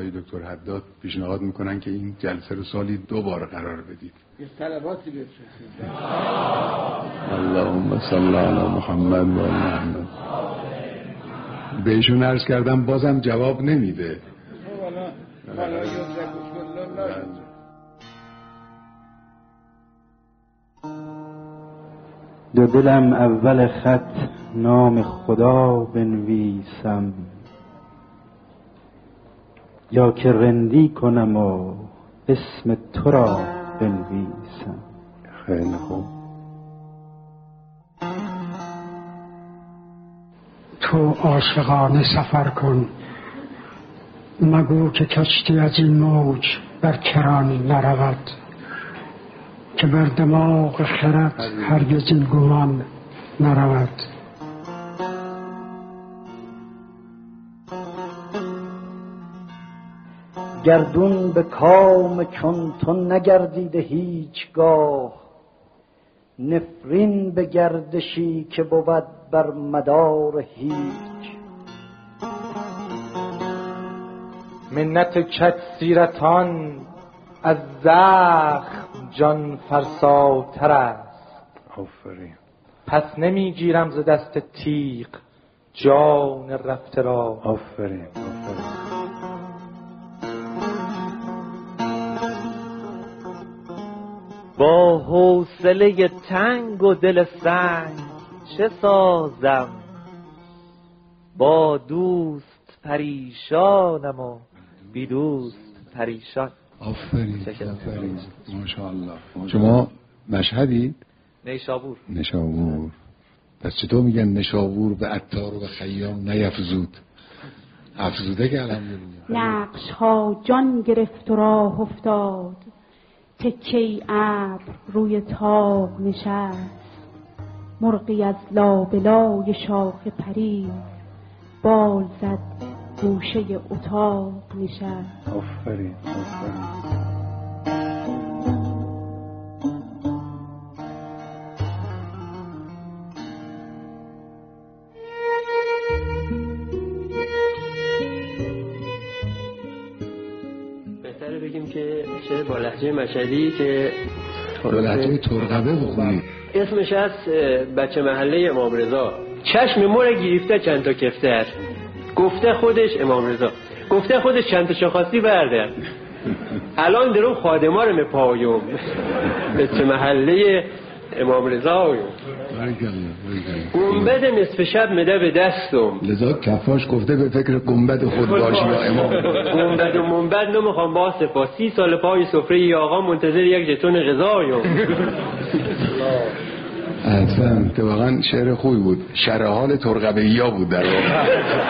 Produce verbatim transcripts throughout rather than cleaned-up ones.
آقای دکتر حداد پیشنهاد میکنن که این جلسه رو سالی دو بار قرار بدید. یه طلباتی بفرستید. اللهم صل علی محمد و محمد. بهشون عرض کردم بازم جواب نمیده. والا والا یوزک الله. دو دلم اول خط نام خدا بنویسم، یا که رندی کنم و اسم تو را بنویسم. خیلی خوب. تو عاشقانه سفر کن، مگو که کشتی از این موج بر کران نرود، که بر دماغ خرد هرگز این گمان نرود. گردون به کام چون تو نگردیده هیچگاه، نفرین به گردشی که بود بر مدار هیچ. منت کج سیرتان از زخم جان فرساتر است. آفرین. پس نمیگیرم ز دست تیغ جان رفته را. آفرین آفرین. با حوصله تنگ و دل سنگ چه سازم، با دوست پریشانم و بی دوست پریشان. آفرین آفرین. ماشاءالله. شما مشهدید؟ نیشابور. نیشابور. پس چطور میگن نیشابور به عطار و به خیام نیفزود؟ افزوده که الحمدلله. نقش ها جان گرفت و راه افتاد، تکه‌ای ابر روی طاق نشست. مرغی از لابلای شاخ پرید، بال زد گوشه اتاق نشست. آفرین آفرین. بهتره بگیم که شعر با لهجه مشهدی که با لهجه ترقبه بخونید. اسمش از بچه محله امام رضا. چشم مور گریفته چند تا کفتر، گفته خودش امام رضا، گفته خودش چند تا شاخاصی برده. الان درو خادما رو مپایم بچه محله امام رضا. گنبد نصف شب مده به دستم، لذا کفاش گفته به فکر گنبد خود باشی یا امام. گنبد و منبد نمیخوام با سپاس، سی سال پای سفره ی آقا منتظر یک جتون غذایم. اصلا که واقعا شعر خوبی بود. شرح حال ترقبه‌ای ها بود در واقع.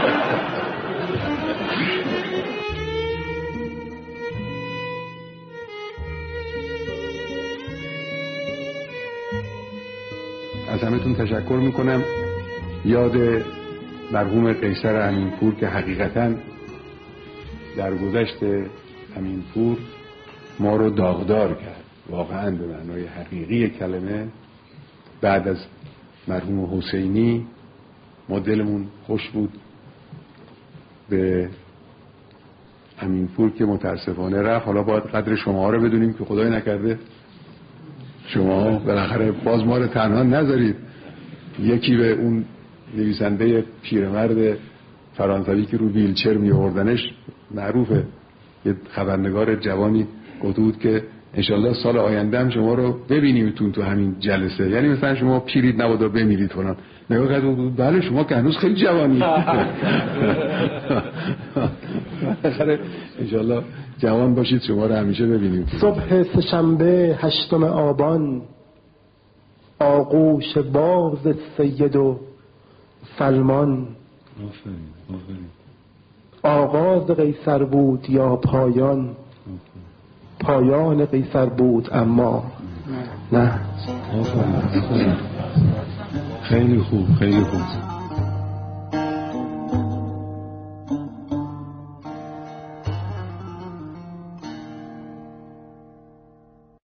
از همه‌تون تشکر میکنم. یاد مرحوم قیصر امینپور که حقیقتاً در گذشت امینپور ما رو داغدار کرد، واقعاً به معنای حقیقی کلمه. بعد از مرحوم حسینی ما دلمون خوش بود به امینپور که متاسفانه رفت. حالا باید قدر شما رو بدونیم که خدای نکرده شما بالاخره باز ما رو تنها نذارید. یکی به اون نویسنده پیرمرد فرانسوی که رو ویلچر می آوردنش معروفه، یه خبرنگار جوانی گفته بود که انشالله سال آینده هم شما رو ببینیمتون تو همین جلسه، یعنی مثلا شما پیرید نبادا بمیرید فلان. نگاه کرد بود بله شما که هنوز خیلی جوانی. بالاخره انشالله جوان باشید شما رو همیشه ببینیم. صبح سه‌شنبه هشتم آبان، آغوش باز سید و سلمان. آغاز قیصر بود یا پایان، پایان قیصر بود اما نه. خیلی خوب خیلی خوب.